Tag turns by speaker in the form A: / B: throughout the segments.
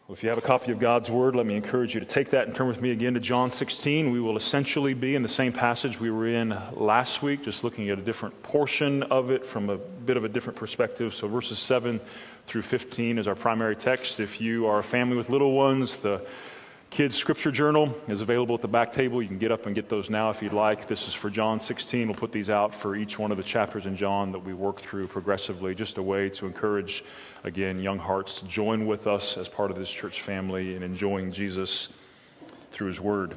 A: Well, if you have a copy of God's Word, let me encourage you to take that and turn with me again to John 16. We will essentially be in the same passage we were in last week, just looking at a different portion of it from a bit of a different perspective. So verses 7 through 15 is our primary text. If you are a family with little ones, the Kids Scripture Journal is available at the back table. You can get up and get those now if you'd like. This is for John 16. We'll put these out for each one of the chapters in John that we work through progressively, just a way to encourage, again, young hearts to join with us as part of this church family in enjoying Jesus through His Word.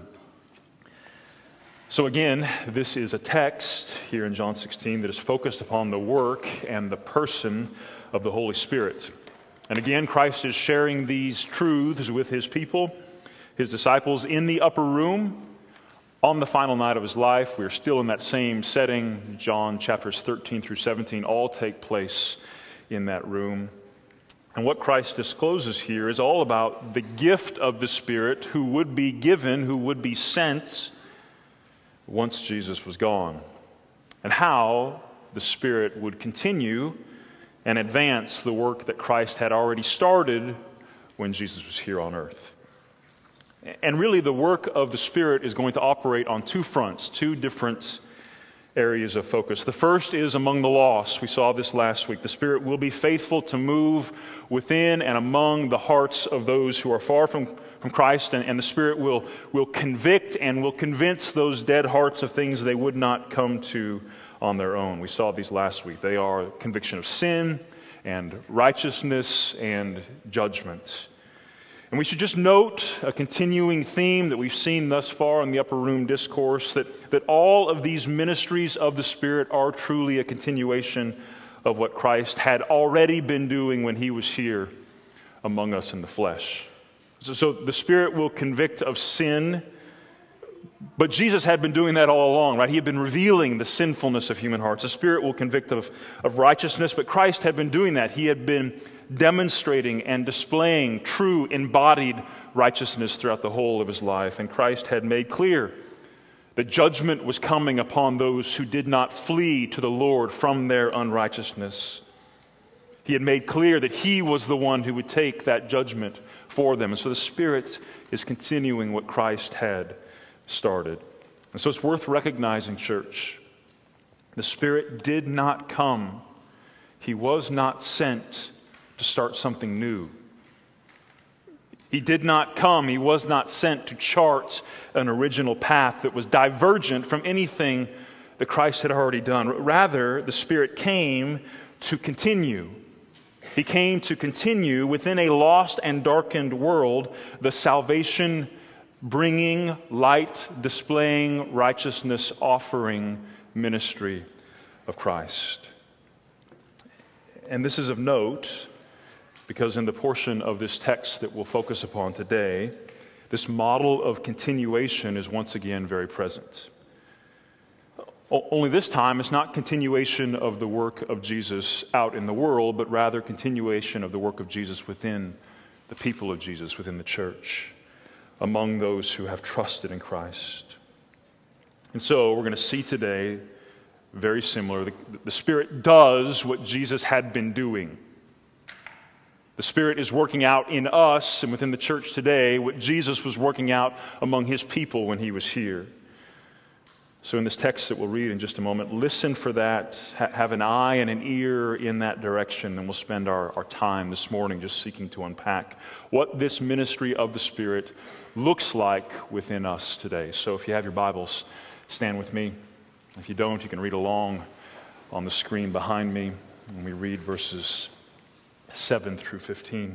A: So again, this is a text here in John 16 that is focused upon the work and the person of the Holy Spirit. And again, Christ is sharing these truths with His people, His disciples, in the upper room on the final night of His life. We are still in that same setting. John chapters 13 through 17 all take place in that room. And what Christ discloses here is all about the gift of the Spirit who would be given, who would be sent once Jesus was gone, and how the Spirit would continue and advance the work that Christ had already started when Jesus was here on earth. And really, the work of the Spirit is going to operate on two fronts, two different areas of focus. The first is among the lost. We saw this last week. The Spirit will be faithful to move within and among the hearts of those who are far from Christ, and the Spirit will convict and will convince those dead hearts of things they would not come to on their own. We saw these last week. They are conviction of sin and righteousness and judgment. And we should just note a continuing theme that we've seen thus far in the upper room discourse, that all of these ministries of the Spirit are truly a continuation of what Christ had already been doing when He was here among us in the flesh. So the Spirit will convict of sin, but Jesus had been doing that all along, right? He had been revealing the sinfulness of human hearts. The Spirit will convict of righteousness, but Christ had been doing that. He had been demonstrating and displaying true embodied righteousness throughout the whole of His life. And Christ had made clear that judgment was coming upon those who did not flee to the Lord from their unrighteousness. He had made clear that He was the one who would take that judgment for them. And so the Spirit is continuing what Christ had started. And so it's worth recognizing, church, the Spirit did not come. He was not sent to start something new. He did not come. He was not sent to chart an original path that was divergent from anything that Christ had already done. Rather, the Spirit came to continue. He came to continue within a lost and darkened world the salvation bringing, light displaying, righteousness offering ministry of Christ. And this is of note because in the portion of this text that we'll focus upon today, this model of continuation is once again very present. Only this time, it's not continuation of the work of Jesus out in the world, but rather continuation of the work of Jesus within the people of Jesus, within the church, among those who have trusted in Christ. And so we're going to see today, very similar, the Spirit does what Jesus had been doing. The Spirit is working out in us and within the church today what Jesus was working out among His people when He was here. So in this text that we'll read in just a moment, listen for that, have an eye and an ear in that direction, and we'll spend our time this morning just seeking to unpack what this ministry of the Spirit looks like within us today. So if you have your Bibles, stand with me. If you don't, you can read along on the screen behind me when we read verses 7 through 15.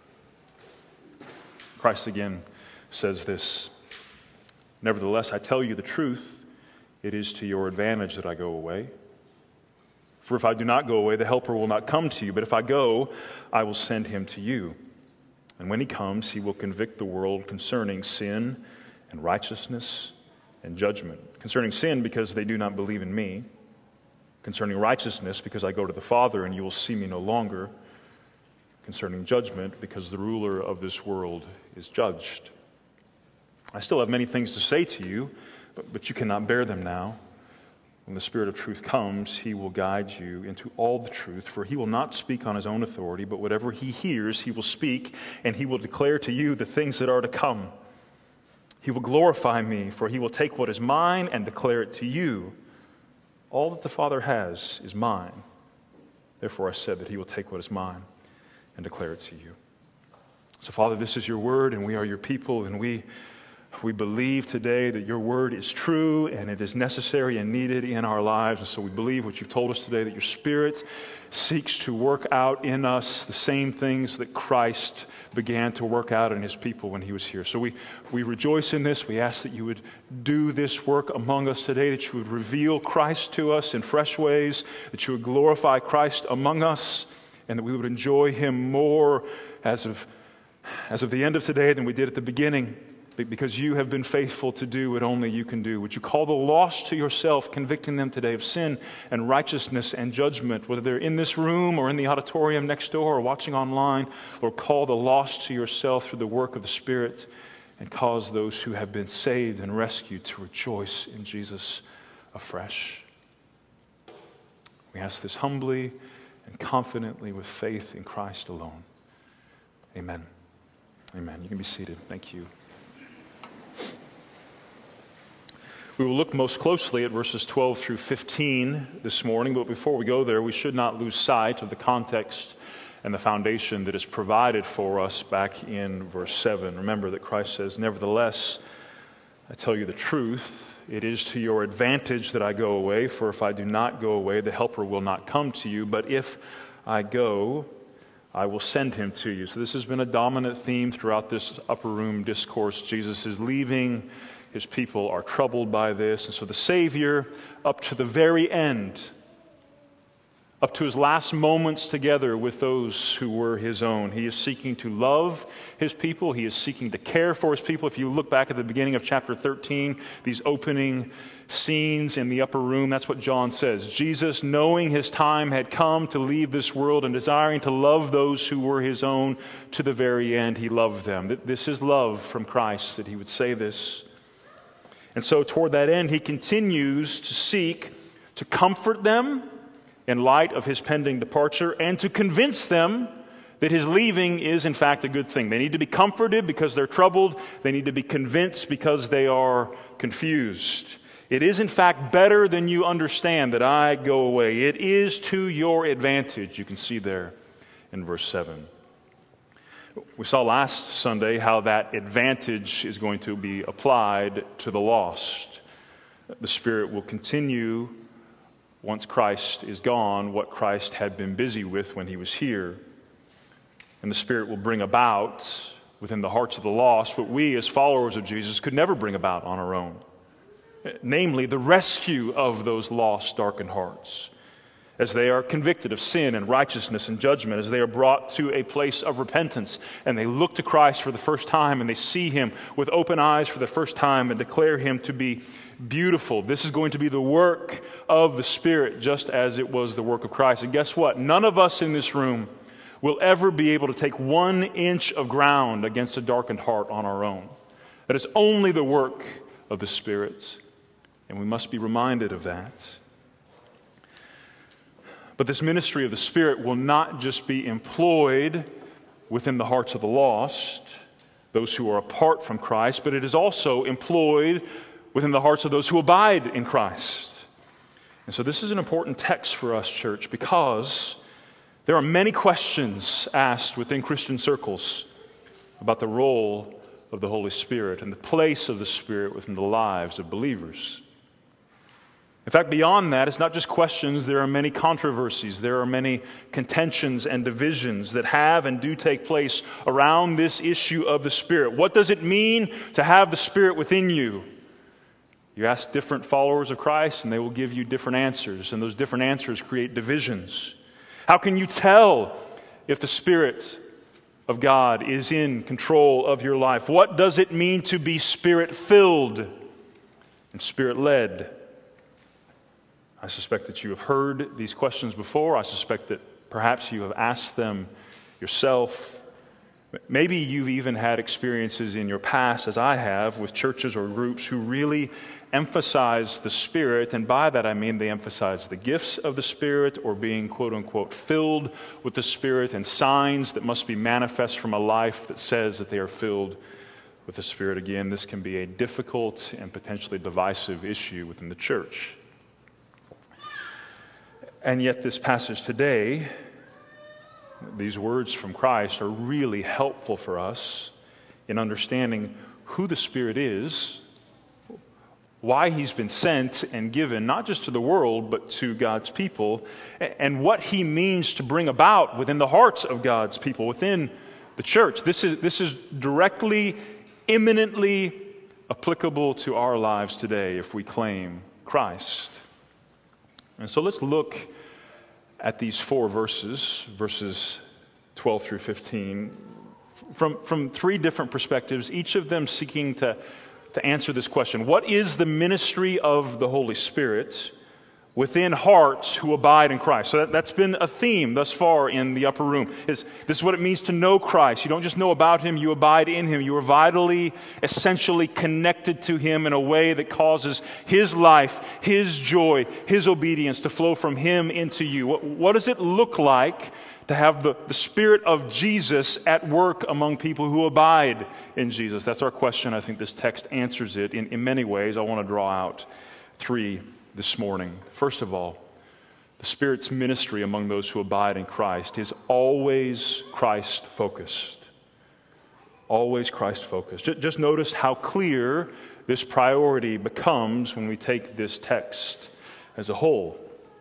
A: Christ again says this, "Nevertheless, I tell you the truth, it is to your advantage that I go away. For if I do not go away, the Helper will not come to you, but if I go, I will send Him to you. And when He comes, He will convict the world concerning sin and righteousness and judgment. Concerning sin, because they do not believe in me. Concerning righteousness, because I go to the Father and you will see me no longer. Concerning judgment, because the ruler of this world is judged. I still have many things to say to you, but you cannot bear them now. When the Spirit of truth comes, he will guide you into all the truth, for he will not speak on his own authority, but whatever he hears, he will speak, and he will declare to you the things that are to come. He will glorify me, for he will take what is mine and declare it to you. All that the Father has is mine. Therefore I said that he will take what is mine and declare it to you. So, Father, this is your word, and we are your people, and we believe today that your word is true and it is necessary and needed in our lives. And so we believe what you've told us today, that your Spirit seeks to work out in us the same things that Christ began to work out in his people when he was here. So we rejoice in this. We ask that you would do this work among us today, that you would reveal Christ to us in fresh ways, that you would glorify Christ among us, and that we would enjoy him more as of the end of today than we did at the beginning, because you have been faithful to do what only you can do. Would you call the lost to yourself, convicting them today of sin and righteousness and judgment, whether they're in this room or in the auditorium next door or watching online. Lord, call the lost to yourself through the work of the Spirit, and cause those who have been saved and rescued to rejoice in Jesus afresh. We ask this humbly and confidently with faith in Christ alone. Amen. Amen. You can be seated. Thank you. We will look most closely at verses 12 through 15 this morning, but before we go there, we should not lose sight of the context and the foundation that is provided for us back in verse 7. Remember that Christ says, "Nevertheless, I tell you the truth, it is to your advantage that I go away, for if I do not go away, the Helper will not come to you, but if I go, I will send him to you." So this has been a dominant theme throughout this upper room discourse. Jesus is leaving. His people are troubled by this. And so the Savior, up to the very end, up to his last moments together with those who were his own, he is seeking to love his people. He is seeking to care for his people. If you look back at the beginning of chapter 13, these opening scenes in the upper room, that's what John says. Jesus, knowing his time had come to leave this world and desiring to love those who were his own to the very end, he loved them. This is love from Christ, that he would say this. And so toward that end, he continues to seek to comfort them in light of his pending departure, and to convince them that his leaving is in fact a good thing. They need to be comforted because they're troubled. They need to be convinced because they are confused. It is in fact better than you understand that I go away. It is to your advantage. You can see there in verse 7. We saw last Sunday how that advantage is going to be applied to the lost. The Spirit will continue, once Christ is gone, what Christ had been busy with when he was here. And the Spirit will bring about within the hearts of the lost what we as followers of Jesus could never bring about on our own. Namely, the rescue of those lost, darkened hearts, as they are convicted of sin and righteousness and judgment, as they are brought to a place of repentance, and they look to Christ for the first time, and they see him with open eyes for the first time, and declare him to be beautiful. This is going to be the work of the Spirit, just as it was the work of Christ. And guess what? None of us in this room will ever be able to take 1 inch of ground against a darkened heart on our own. That is only the work of the Spirit, and we must be reminded of that. But this ministry of the Spirit will not just be employed within the hearts of the lost, those who are apart from Christ, but it is also employed within the hearts of those who abide in Christ. And so this is an important text for us, church, because there are many questions asked within Christian circles about the role of the Holy Spirit and the place of the Spirit within the lives of believers. In fact, beyond that, it's not just questions. There are many controversies. There are many contentions and divisions that have and do take place around this issue of the Spirit. What does it mean to have the Spirit within you? You ask different followers of Christ, and they will give you different answers, and those different answers create divisions. How can you tell if the Spirit of God is in control of your life? What does it mean to be Spirit-filled and Spirit-led? I suspect that you have heard these questions before. I suspect that perhaps you have asked them yourself. Maybe you've even had experiences in your past, as I have, with churches or groups who really emphasize the Spirit, and by that I mean they emphasize the gifts of the Spirit or being quote-unquote filled with the Spirit and signs that must be manifest from a life that says that they are filled with the Spirit. Again, this can be a difficult and potentially divisive issue within the church. And yet this passage today, these words from Christ, are really helpful for us in understanding who the Spirit is, why He's been sent and given, not just to the world, but to God's people, and what He means to bring about within the hearts of God's people, within the church. This is directly, imminently applicable to our lives today if we claim Christ. And so let's look at these 4 verses, verses 12 through 15, from 3 different perspectives, each of them seeking to answer this question. What is the ministry of the Holy Spirit within hearts who abide in Christ? So that's been a theme thus far in the upper room. This is what it means to know Christ. You don't just know about Him, you abide in Him. You are vitally, essentially connected to Him in a way that causes His life, His joy, His obedience to flow from Him into you. What does it look like to have the Spirit of Jesus at work among people who abide in Jesus? That's our question. I think this text answers it in many ways. I want to draw out 3 this morning. First of all, the Spirit's ministry among those who abide in Christ is always Christ-focused. Always Christ-focused. Just notice how clear this priority becomes when we take this text as a whole.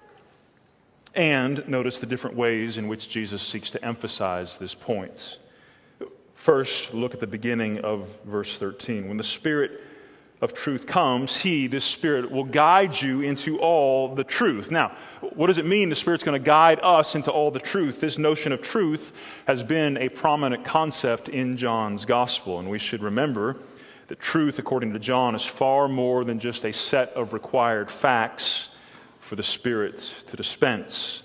A: And notice the different ways in which Jesus seeks to emphasize this point. First, look at the beginning of verse 13. When the Spirit of truth comes, He, this Spirit, will guide you into all the truth. Now, what does it mean the Spirit's going to guide us into all the truth? This notion of truth has been a prominent concept in John's Gospel, and we should remember that truth, according to John, is far more than just a set of required facts for the Spirit to dispense.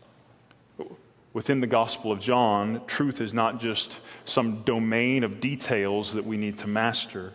A: Within the Gospel of John, truth is not just some domain of details that we need to master.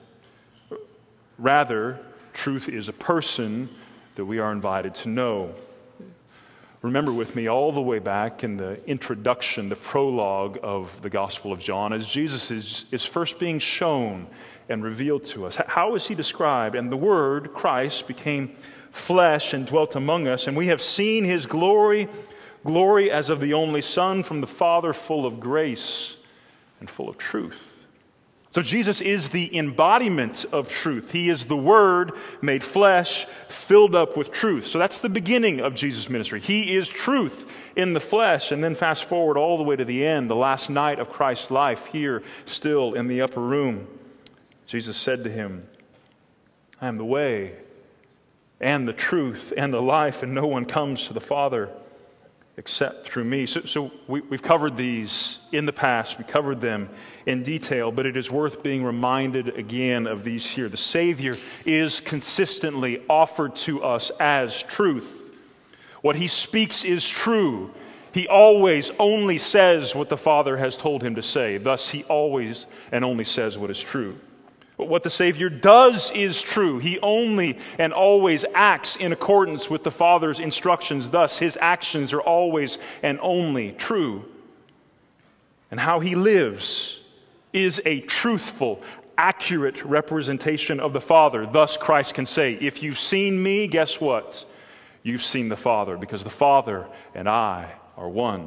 A: Rather, truth is a person that we are invited to know. Remember with me all the way back in the introduction, the prologue of the Gospel of John, as Jesus is first being shown and revealed to us. How is He described? And the Word, Christ, became flesh and dwelt among us, and we have seen His glory as of the only Son from the Father, full of grace and full of truth. So Jesus is the embodiment of truth. He is the Word made flesh, filled up with truth. So that's the beginning of Jesus' ministry. He is truth in the flesh. And then fast forward all the way to the end, the last night of Christ's life, here still in the upper room. Jesus said to him, I am the way and the truth and the life, and no one comes to the Father except through me. So we've covered these in the past. We covered them in detail, but it is worth being reminded again of these here. The Savior is consistently offered to us as truth. What He speaks is true. He always only says what the Father has told Him to say. Thus, He always and only says what is true. But what the Savior does is true. He only and always acts in accordance with the Father's instructions. Thus, His actions are always and only true. And how He lives is a truthful, accurate representation of the Father. Thus, Christ can say, if you've seen me, guess what? You've seen the Father, because the Father and I are one.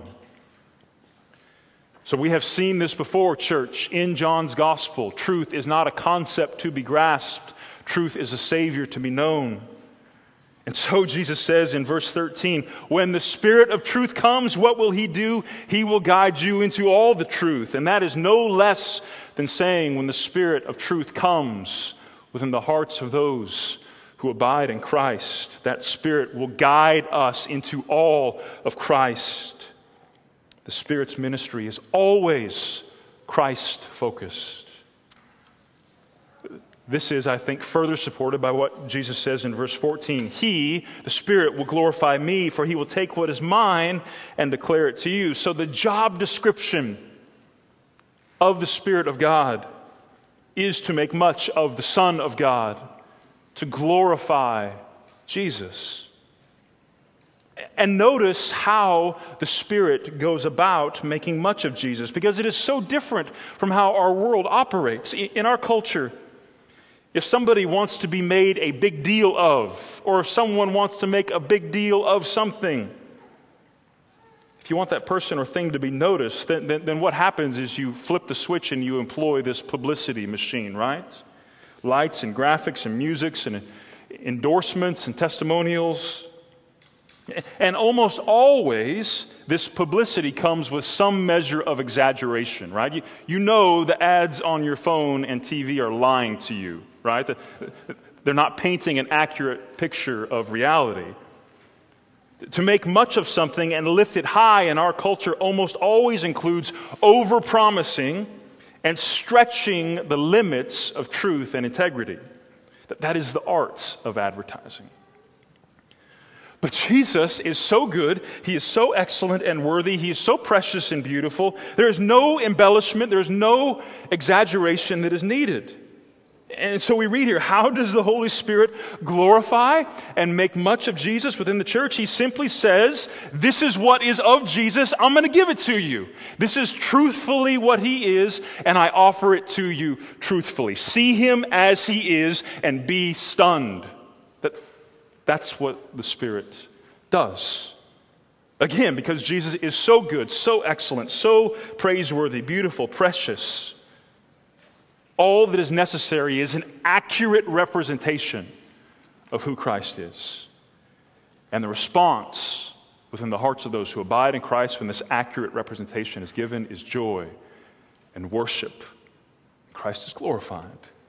A: So we have seen this before, church, in John's Gospel. Truth is not a concept to be grasped. Truth is a Savior to be known. And so Jesus says in verse 13, when the Spirit of truth comes, what will He do? He will guide you into all the truth. And that is no less than saying when the Spirit of truth comes within the hearts of those who abide in Christ, that Spirit will guide us into all of Christ. The Spirit's ministry is always Christ-focused. This is, I think, further supported by what Jesus says in verse 14. He, the Spirit, will glorify me, for He will take what is mine and declare it to you. So the job description of the Spirit of God is to make much of the Son of God, to glorify Jesus. And notice how the Spirit goes about making much of Jesus, because it is so different from how our world operates. In our culture, if somebody wants to be made a big deal of, or if someone wants to make a big deal of something, if you want that person or thing to be noticed, then what happens is you flip the switch and you employ this publicity machine, right? Lights and graphics and musics and endorsements and testimonials. And almost always, this publicity comes with some measure of exaggeration, right? You know the ads on your phone and TV are lying to you, right? They're not painting an accurate picture of reality. To make much of something and lift it high in our culture almost always includes overpromising and stretching the limits of truth and integrity. That is the art of advertising. But Jesus is so good, He is so excellent and worthy, He is so precious and beautiful. There is no embellishment, there is no exaggeration that is needed. And so we read here, how does the Holy Spirit glorify and make much of Jesus within the church? He simply says, this is what is of Jesus, I'm going to give it to you. This is truthfully what He is, and I offer it to you truthfully. See Him as He is and be stunned. That's what the Spirit does. Again, because Jesus is so good, so excellent, so praiseworthy, beautiful, precious. All that is necessary is an accurate representation of who Christ is. And the response within the hearts of those who abide in Christ when this accurate representation is given is joy and worship. Christ is glorified.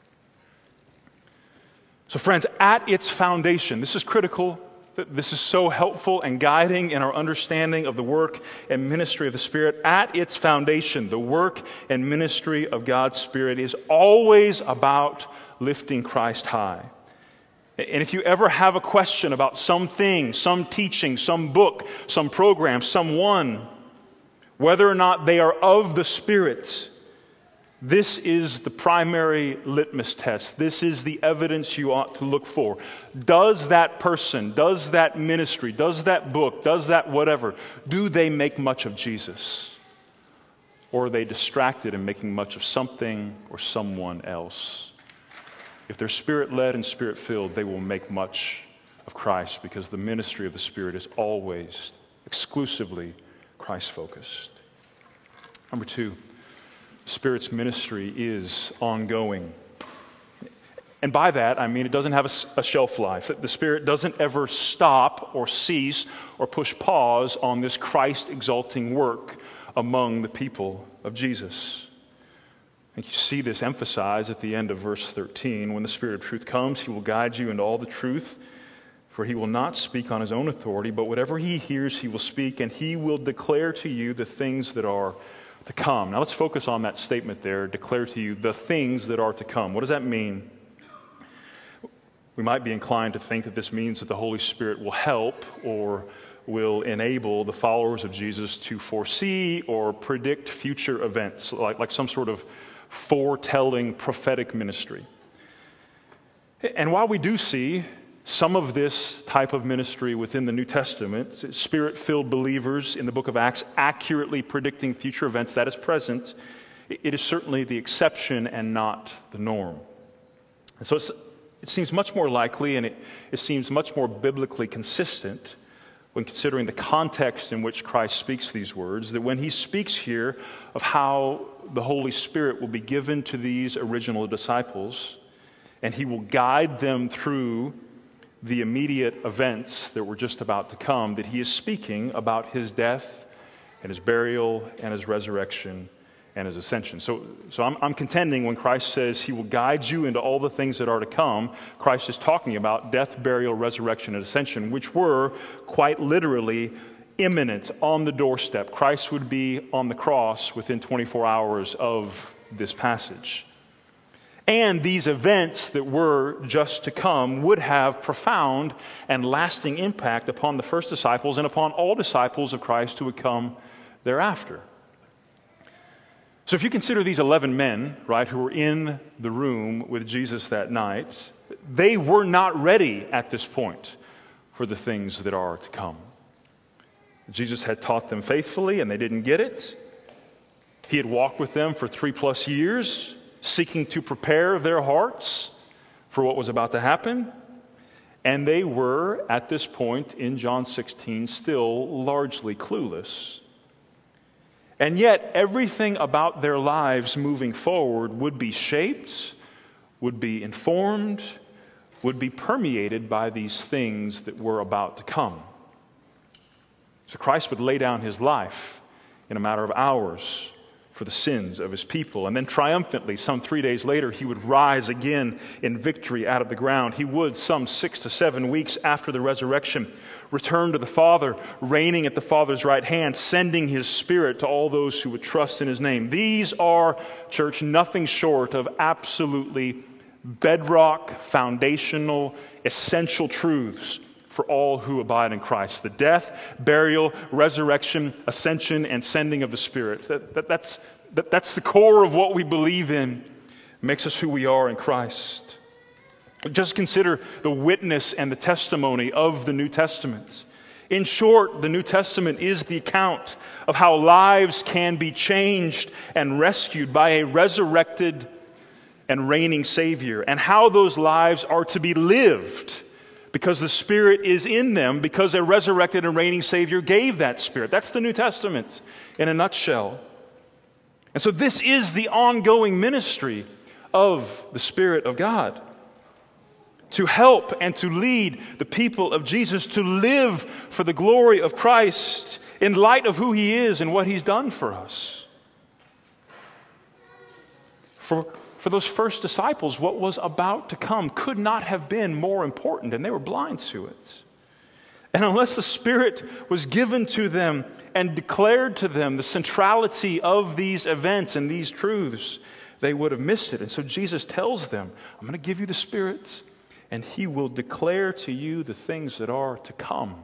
A: So friends, at its foundation, this is critical, this is so helpful and guiding in our understanding of the work and ministry of the Spirit. At its foundation, the work and ministry of God's Spirit is always about lifting Christ high. And if you ever have a question about something, some teaching, some book, some program, someone, whether or not they are of the Spirit, this is the primary litmus test. This is the evidence you ought to look for. Does that person, does that ministry, does that book, does that whatever, do they make much of Jesus? Or are they distracted and making much of something or someone else? If they're Spirit-led and Spirit-filled, they will make much of Christ, because the ministry of the Spirit is always exclusively Christ-focused. Number two, Spirit's ministry is ongoing. And by that, I mean it doesn't have a shelf life. The Spirit doesn't ever stop or cease or push pause on this Christ-exalting work among the people of Jesus. I think you see this emphasized at the end of verse 13. When the Spirit of truth comes, He will guide you into all the truth, for He will not speak on His own authority, but whatever He hears, He will speak, and He will declare to you the things that are to come. Now let's focus on that statement there, declare to you the things that are to come. What does that mean? We might be inclined to think that this means that the Holy Spirit will help or will enable the followers of Jesus to foresee or predict future events, like some sort of foretelling prophetic ministry. And while we do see some of this type of ministry within the New Testament, Spirit-filled believers in the book of Acts accurately predicting future events, that is present, it is certainly the exception and not the norm. And so it seems much more likely, and it seems much more biblically consistent when considering the context in which Christ speaks these words, that when He speaks here of how the Holy Spirit will be given to these original disciples, and He will guide them through the immediate events that were just about to come, that He is speaking about His death and His burial and His resurrection and His ascension. So I'm contending when Christ says He will guide you into all the things that are to come, Christ is talking about death, burial, resurrection, and ascension, which were quite literally imminent, on the doorstep. Christ would be on the cross within 24 hours of this passage. And these events that were just to come would have profound and lasting impact upon the first disciples and upon all disciples of Christ who would come thereafter. So if you consider these 11 men, right, who were in the room with Jesus that night, they were not ready at this point for the things that are to come. Jesus had taught them faithfully, and they didn't get it. He had walked with them for 3+ years, seeking to prepare their hearts for what was about to happen. And they were, at this point in John 16, still largely clueless. And yet, everything about their lives moving forward would be shaped, would be informed, would be permeated by these things that were about to come. So Christ would lay down his life in a matter of hours for the sins of his people. And then triumphantly, some 3 days later, he would rise again in victory out of the ground. He would, some 6 to 7 weeks after the resurrection, return to the Father, reigning at the Father's right hand, sending his Spirit to all those who would trust in his name. These are, church, nothing short of absolutely bedrock, foundational, essential truths for all who abide in Christ. The death, burial, resurrection, ascension, and sending of the Spirit. That's the core of what we believe in. It makes us who we are in Christ. Just consider the witness and the testimony of the New Testament. In short, the New Testament is the account of how lives can be changed and rescued by a resurrected and reigning Savior, and how those lives are to be lived because the Spirit is in them, because a resurrected and reigning Savior gave that Spirit. That's the New Testament in a nutshell. And so this is the ongoing ministry of the Spirit of God, to help and to lead the people of Jesus to live for the glory of Christ in light of who he is and what he's done for us. For those first disciples, what was about to come could not have been more important, and they were blind to it. And unless the Spirit was given to them and declared to them the centrality of these events and these truths, they would have missed it. And so Jesus tells them, I'm going to give you the Spirit, and he will declare to you the things that are to come.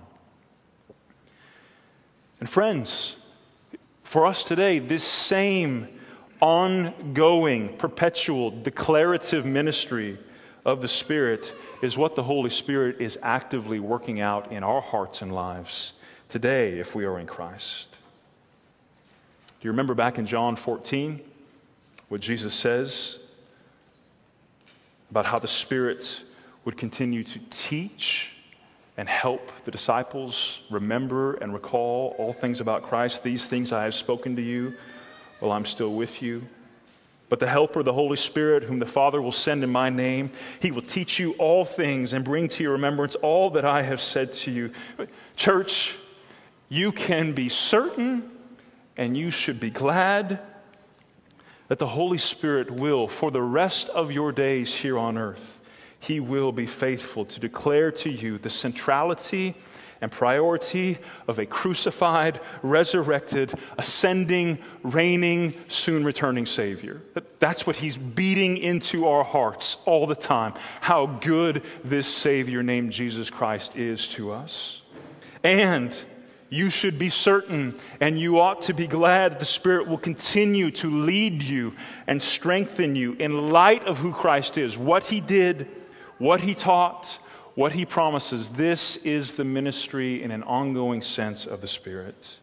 A: And friends, for us today, this same ongoing, perpetual, declarative ministry of the Spirit is what the Holy Spirit is actively working out in our hearts and lives today if we are in Christ. Do you remember back in John 14 what Jesus says about how the Spirit would continue to teach and help the disciples remember and recall all things about Christ? These things I have spoken to you while I'm still with you. But the Helper, the Holy Spirit, whom the Father will send in my name, he will teach you all things and bring to your remembrance all that I have said to you. Church, you can be certain and you should be glad that the Holy Spirit will, for the rest of your days here on earth, he will be faithful to declare to you the centrality and priority of a crucified, resurrected, ascending, reigning, soon returning Savior. That's what he's beating into our hearts all the time, how good this Savior named Jesus Christ is to us. And you should be certain, and you ought to be glad that the Spirit will continue to lead you and strengthen you in light of who Christ is, what he did, what he taught, what he promises. This is the ministry in an ongoing sense of the Spirit.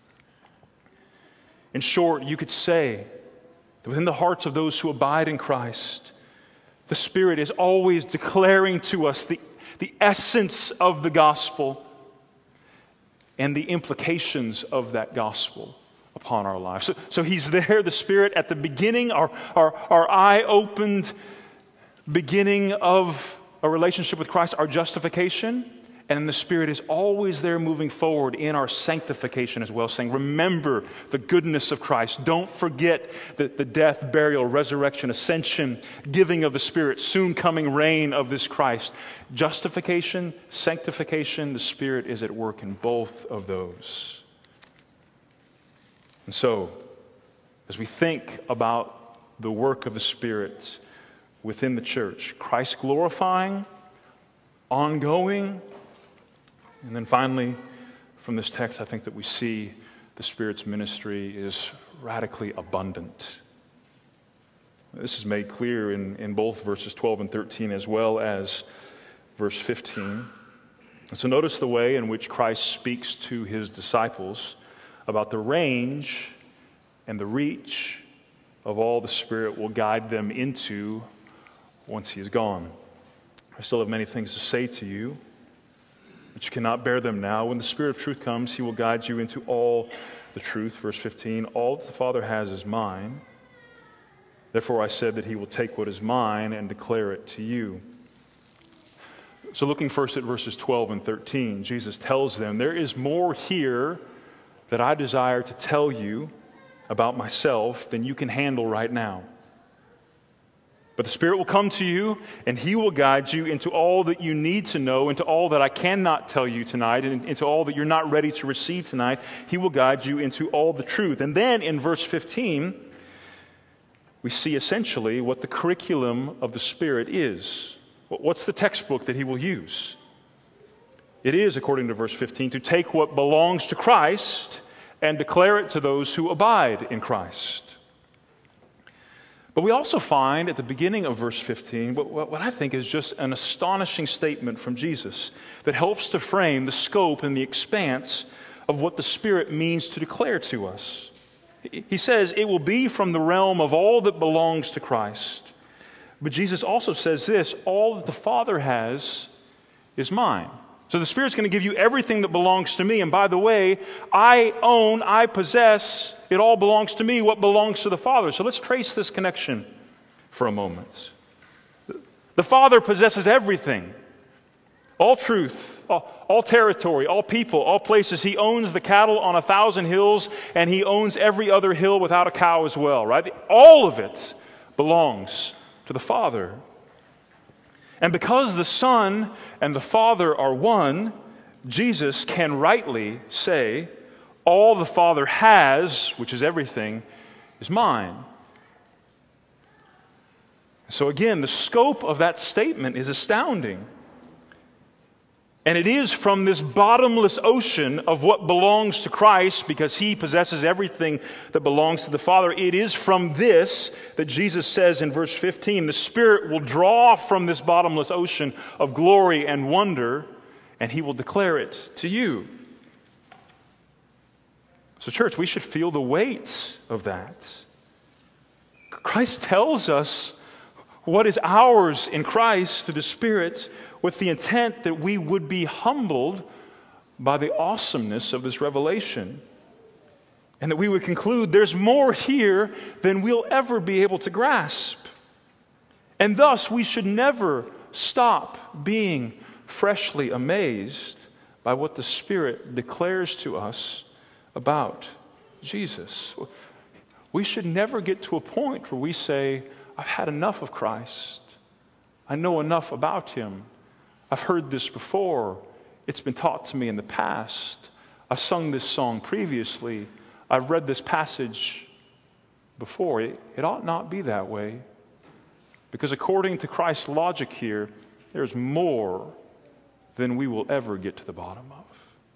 A: In short, you could say that within the hearts of those who abide in Christ, the Spirit is always declaring to us the essence of the gospel and the implications of that gospel upon our lives. So he's there, the Spirit, at the beginning, our eye-opened beginning of a relationship with Christ, our justification, and the Spirit is always there moving forward in our sanctification as well, saying, remember the goodness of Christ. Don't forget the death, burial, resurrection, ascension, giving of the Spirit, soon coming reign of this Christ. Justification, sanctification, the Spirit is at work in both of those. And so, as we think about the work of the Spirit within the church, Christ glorifying, ongoing, and then finally, from this text, I think that we see the Spirit's ministry is radically abundant. This is made clear in both verses 12 and 13 as well as verse 15. And so notice the way in which Christ speaks to his disciples about the range and the reach of all the Spirit will guide them into once he is gone. I still have many things to say to you, but you cannot bear them now. When the Spirit of truth comes, he will guide you into all the truth. Verse 15, all that the Father has is mine. Therefore I said that he will take what is mine and declare it to you. So looking first at verses 12 and 13, Jesus tells them, there is more here that I desire to tell you about myself than you can handle right now. But the Spirit will come to you, and he will guide you into all that you need to know, into all that I cannot tell you tonight, and into all that you're not ready to receive tonight. He will guide you into all the truth. And then in verse 15, we see essentially what the curriculum of the Spirit is. What's the textbook that he will use? It is, according to verse 15, to take what belongs to Christ and declare it to those who abide in Christ. But we also find at the beginning of verse 15 what I think is just an astonishing statement from Jesus that helps to frame the scope and the expanse of what the Spirit means to declare to us. He says, it will be from the realm of all that belongs to Christ. But Jesus also says this, all that the Father has is mine. So the Spirit's going to give you everything that belongs to me. And by the way, I possess, it all belongs to me, what belongs to the Father. So let's trace this connection for a moment. The Father possesses everything. All truth, all territory, all people, all places. He owns the cattle on 1,000 hills, and he owns every other hill without a cow as well, right? All of it belongs to the Father. And because the Son and the Father are one, Jesus can rightly say, all the Father has, which is everything, is mine. So again, the scope of that statement is astounding. And it is from this bottomless ocean of what belongs to Christ, because he possesses everything that belongs to the Father. It is from this that Jesus says in verse 15, the Spirit will draw from this bottomless ocean of glory and wonder, and he will declare it to you. So church, we should feel the weight of that. Christ tells us what is ours in Christ through the Spirit, with the intent that we would be humbled by the awesomeness of this revelation. And that we would conclude there's more here than we'll ever be able to grasp. And thus we should never stop being freshly amazed by what the Spirit declares to us about Jesus. We should never get to a point where we say, I've had enough of Christ. I know enough about him. I've heard this before. It's been taught to me in the past. I've sung this song previously. I've read this passage before. It ought not be that way. Because according to Christ's logic here, there's more than we will ever get to the bottom of.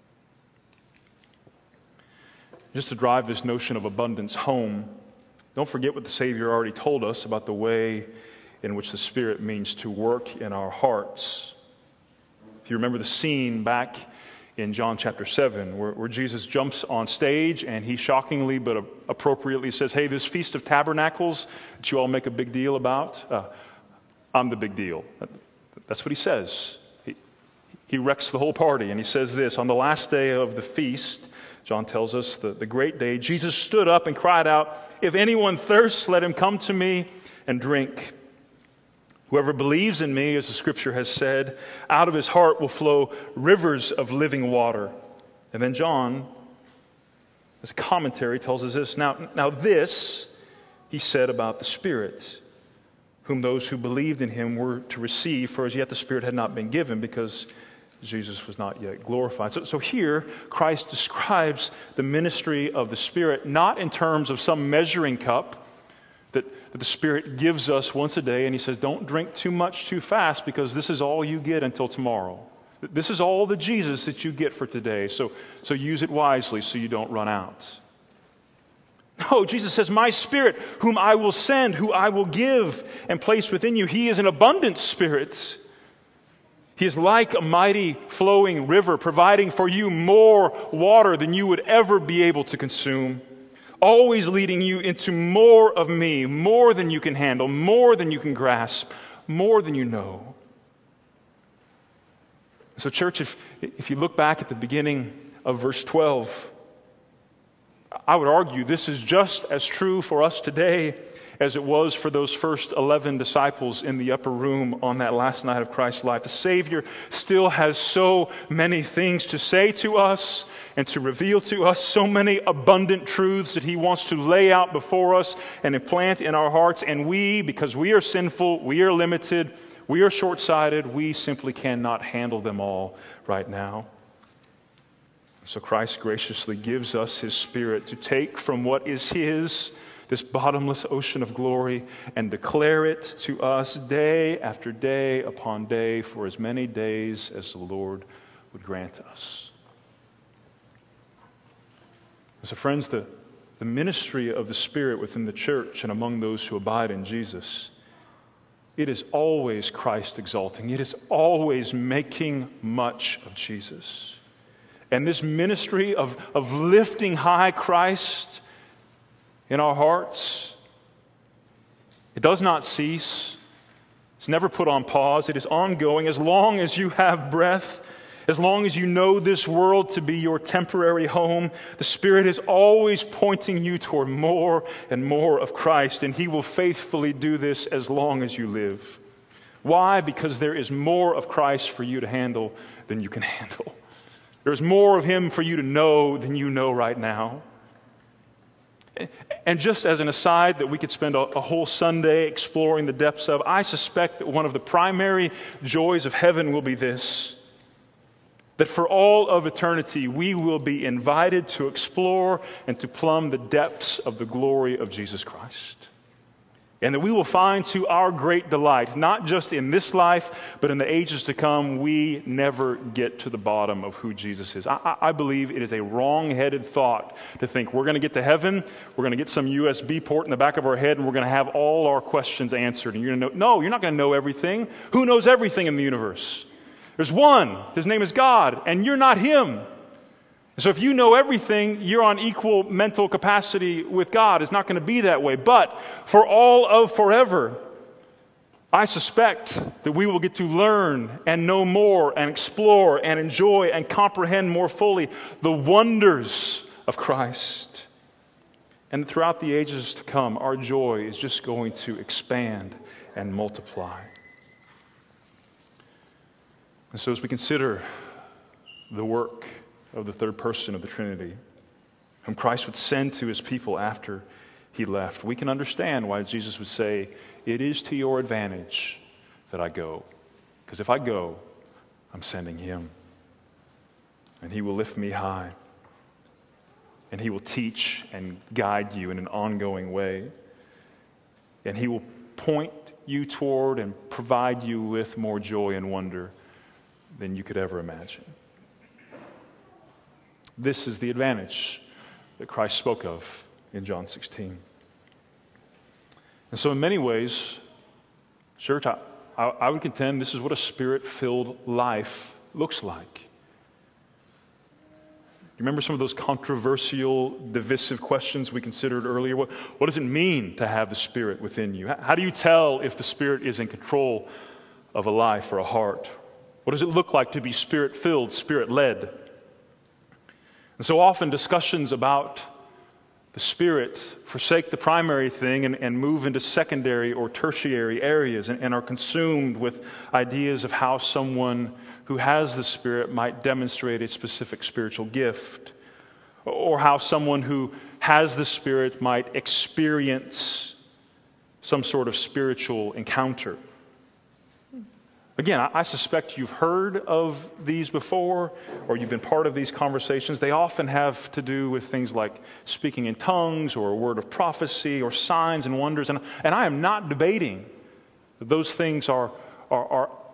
A: Just to drive this notion of abundance home, don't forget what the Savior already told us about the way in which the Spirit means to work in our hearts. If you remember the scene back in John chapter 7 where Jesus jumps on stage and he shockingly but appropriately says, hey, this Feast of Tabernacles that you all make a big deal about, I'm the big deal. That's what he says. He wrecks the whole party, and he says this, on the last day of the feast, John tells us, the great day, Jesus stood up and cried out, if anyone thirsts, let him come to me and drink. Whoever believes in me, as the Scripture has said, out of his heart will flow rivers of living water. And then John, as a commentary, tells us this. Now this he said about the Spirit, whom those who believed in him were to receive, for as yet the Spirit had not been given, because Jesus was not yet glorified. So here, Christ describes the ministry of the Spirit not in terms of some measuring cup that the Spirit gives us once a day, and he says, don't drink too much too fast, because this is all you get until tomorrow. This is all the Jesus that you get for today, so use it wisely so you don't run out. No, Jesus says, my Spirit, whom I will send, who I will give and place within you. He is an abundant Spirit. He is like a mighty flowing river, providing for you more water than you would ever be able to consume, always leading you into more of me, more than you can handle, more than you can grasp, more than you know. So, church, if you look back at the beginning of verse 12, I would argue this is just as true for us today as it was for those first 11 disciples in the upper room on that last night of Christ's life. The Savior still has so many things to say to us and to reveal to us, so many abundant truths that He wants to lay out before us and implant in our hearts. And we, because we are sinful, we are limited, we are short-sighted, we simply cannot handle them all right now. So Christ graciously gives us His Spirit to take from what is His, this bottomless ocean of glory, and declare it to us day after day upon day for as many days as the Lord would grant us. So friends, the ministry of the Spirit within the church and among those who abide in Jesus, it is always Christ exalting. It is always making much of Jesus. And this ministry of lifting high Christ in our hearts, it does not cease. It's never put on pause. It is ongoing. As long as you have breath, as long as you know this world to be your temporary home, the Spirit is always pointing you toward more and more of Christ, and He will faithfully do this as long as you live. Why? Because there is more of Christ for you to handle than you can handle. There's more of Him for you to know than you know right now. And just as an aside that we could spend a whole Sunday exploring the depths of, I suspect that one of the primary joys of heaven will be this: that for all of eternity we will be invited to explore and to plumb the depths of the glory of Jesus Christ. And that we will find to our great delight, not just in this life, but in the ages to come, we never get to the bottom of who Jesus is. I believe it is a wrong-headed thought to think we're going to get to heaven, we're going to get some USB port in the back of our head, and we're going to have all our questions answered. And you're going to know, no, you're not going to know everything. Who knows everything in the universe? There's one. His name is God, and you're not Him. So if you know everything, you're on equal mental capacity with God. It's not going to be that way. But for all of forever, I suspect that we will get to learn and know more and explore and enjoy and comprehend more fully the wonders of Christ. And throughout the ages to come, our joy is just going to expand and multiply. And so as we consider the work of the third person of the Trinity, whom Christ would send to His people after He left, we can understand why Jesus would say, it is to your advantage that I go. Because if I go, I'm sending Him. And He will lift me high. And He will teach and guide you in an ongoing way. And He will point you toward and provide you with more joy and wonder than you could ever imagine. This is the advantage that Christ spoke of in John 16. And so in many ways, church, I would contend this is what a Spirit-filled life looks like. You remember some of those controversial, divisive questions we considered earlier? What does it mean to have the Spirit within you? How do you tell if the Spirit is in control of a life or a heart? What does it look like to be Spirit-filled, Spirit-led? And so often discussions about the Spirit forsake the primary thing and move into secondary or tertiary areas and are consumed with ideas of how someone who has the Spirit might demonstrate a specific spiritual gift, or how someone who has the Spirit might experience some sort of spiritual encounter. Again, I suspect you've heard of these before, or you've been part of these conversations. They often have to do with things like speaking in tongues or a word of prophecy or signs and wonders. And I am not debating that those things are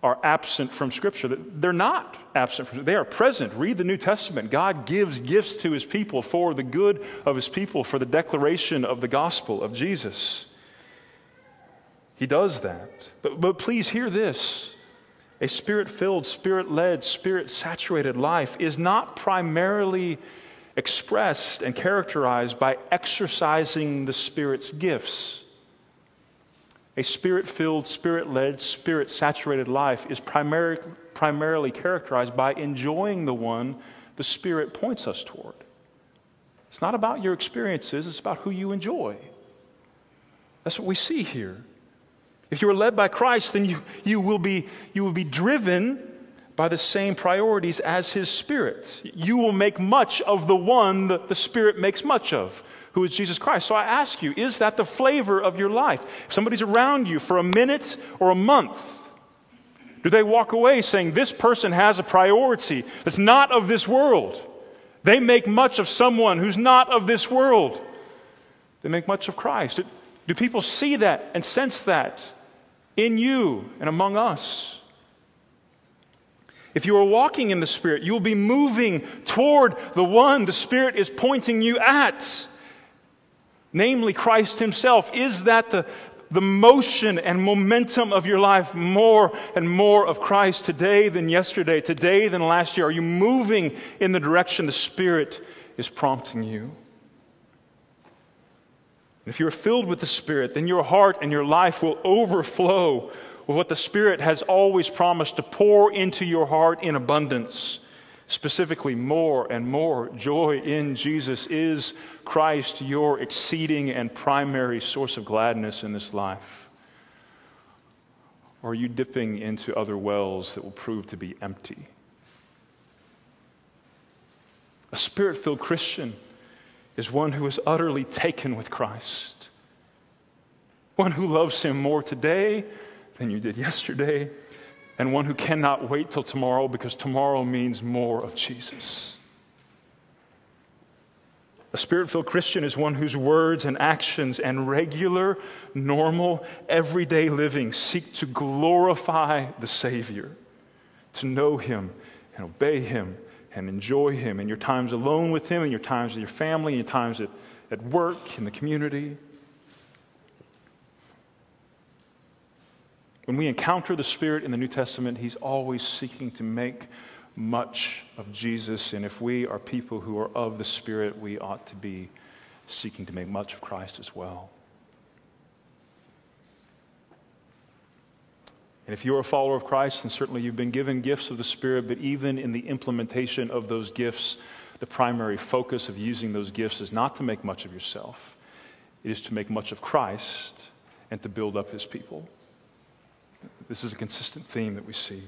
A: are absent from Scripture. They're not absent from Scripture. They are present. Read the New Testament. God gives gifts to his people for the good of his people, for the declaration of the gospel of Jesus. He does that. But please hear this. A Spirit-filled, Spirit-led, Spirit-saturated life is not primarily expressed and characterized by exercising the Spirit's gifts. A Spirit-filled, Spirit-led, Spirit-saturated life is primarily characterized by enjoying the one the Spirit points us toward. It's not about your experiences, it's about who you enjoy. That's what we see here. If you are led by Christ, then you will be driven by the same priorities as his Spirit. You will make much of the one that the Spirit makes much of, who is Jesus Christ. So I ask you, is that the flavor of your life? If somebody's around you for a minute or a month, do they walk away saying, this person has a priority that's not of this world? They make much of someone who's not of this world. They make much of Christ. Do people see that and sense that in you and among us? If you are walking in the Spirit, you will be moving toward the one the Spirit is pointing you at, namely Christ himself. Is that the motion and momentum of your life, more and more of Christ today than yesterday, today than last year? Are you moving in the direction the Spirit is prompting you? If you're filled with the Spirit, then your heart and your life will overflow with what the Spirit has always promised to pour into your heart in abundance. Specifically, more and more joy in Jesus. Is Christ your exceeding and primary source of gladness in this life? Or are you dipping into other wells that will prove to be empty? A Spirit-filled Christian is one who is utterly taken with Christ. One who loves him more today than you did yesterday, and one who cannot wait till tomorrow because tomorrow means more of Jesus. A Spirit-filled Christian is one whose words and actions and regular, normal, everyday living seek to glorify the Savior, to know him and obey him and enjoy him in your times alone with him, in your times with your family, in your times at work, in the community. When we encounter the Spirit in the New Testament, he's always seeking to make much of Jesus. And if we are people who are of the Spirit, we ought to be seeking to make much of Christ as well. And if you're a follower of Christ, then certainly you've been given gifts of the Spirit, but even in the implementation of those gifts, the primary focus of using those gifts is not to make much of yourself. It is to make much of Christ and to build up his people. This is a consistent theme that we see.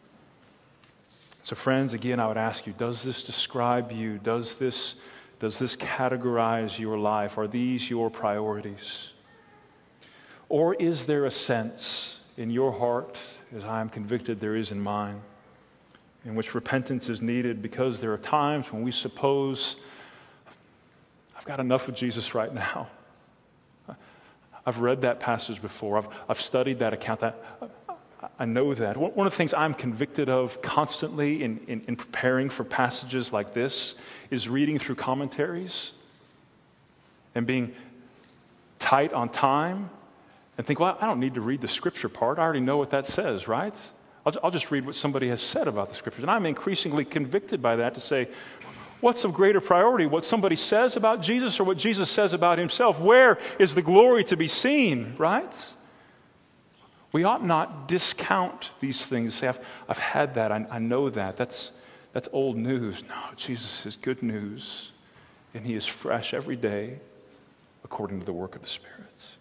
A: So friends, again, I would ask you, does this describe you? Does this categorize your life? Are these your priorities? Or is there a sense in your heart, as I am convicted there is in mine, in which repentance is needed because there are times when we suppose, I've got enough of Jesus right now. I've read that passage before. I've studied that account. I know that. One of the things I'm convicted of constantly in preparing for passages like this is reading through commentaries and being tight on time and think, well, I don't need to read the Scripture part. I already know what that says, right? I'll just read what somebody has said about the Scriptures. And I'm increasingly convicted by that to say, what's of greater priority, what somebody says about Jesus or what Jesus says about himself? Where is the glory to be seen, right? We ought not discount these things. Say, I've had that. I know that. That's old news. No, Jesus is good news, and he is fresh every day according to the work of the Spirit.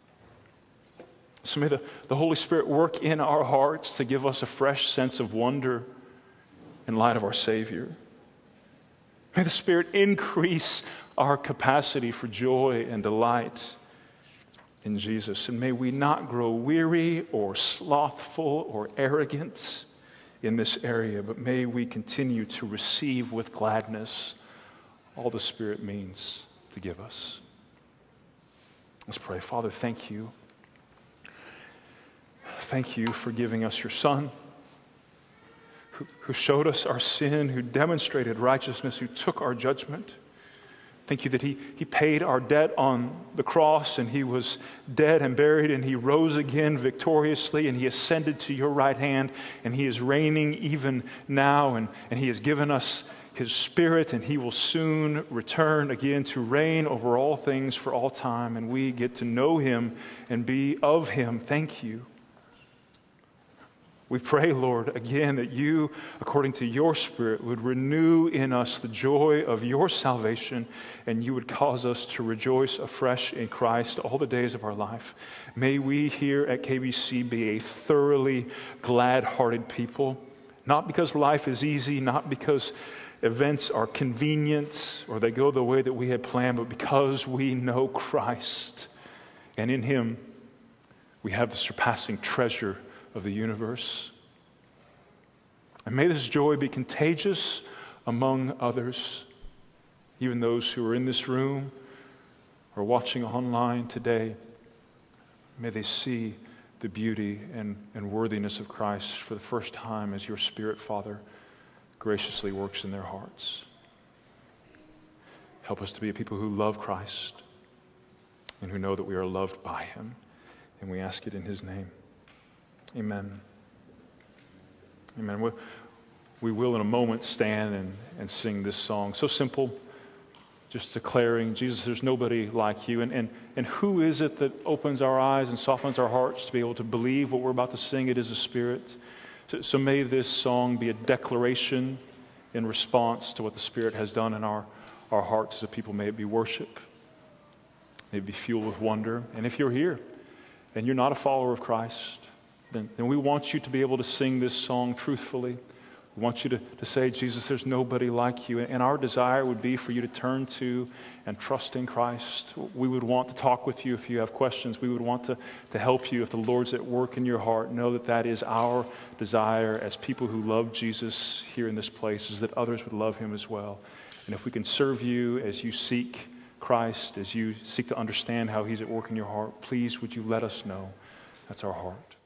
A: So may the Holy Spirit work in our hearts to give us a fresh sense of wonder in light of our Savior. May the Spirit increase our capacity for joy and delight in Jesus. And may we not grow weary or slothful or arrogant in this area, but may we continue to receive with gladness all the Spirit means to give us. Let's pray. Father, thank you. Thank you for giving us your Son. who showed us our sin, who demonstrated righteousness, who took our judgment. Thank you that he paid our debt on the cross, and he was dead and buried, and he rose again victoriously, and he ascended to your right hand, and he is reigning even now, and he has given us his Spirit, and he will soon return again to reign over all things for all time, and we get to know him and be of him. Thank you. We pray, Lord, again, that you, according to your Spirit, would renew in us the joy of your salvation, and you would cause us to rejoice afresh in Christ all the days of our life. May we here at KBC be a thoroughly glad-hearted people, not because life is easy, not because events are convenient or they go the way that we had planned, but because we know Christ, and in him we have the surpassing treasure of the universe. And may this joy be contagious among others, even those who are in this room or watching online today. May they see the beauty and worthiness of Christ for the first time as your Spirit, Father, graciously works in their hearts. Help us to be a people who love Christ and who know that we are loved by him. And we ask it in his name. Amen. Amen. We will in a moment stand and sing this song. So simple, just declaring, Jesus, there's nobody like you. And who is it that opens our eyes and softens our hearts to be able to believe what we're about to sing? It is the Spirit. So may this song be a declaration in response to what the Spirit has done in our hearts as a people. May it be worship. May it be fueled with wonder. And if you're here and you're not a follower of Christ, then we want you to be able to sing this song truthfully. We want you to say, Jesus, there's nobody like you. And our desire would be for you to turn to and trust in Christ. We would want to talk with you if you have questions. We would want to help you if the Lord's at work in your heart. Know that that is our desire as people who love Jesus here in this place, is that others would love him as well. And if we can serve you as you seek Christ, as you seek to understand how he's at work in your heart, please would you let us know. That's our heart.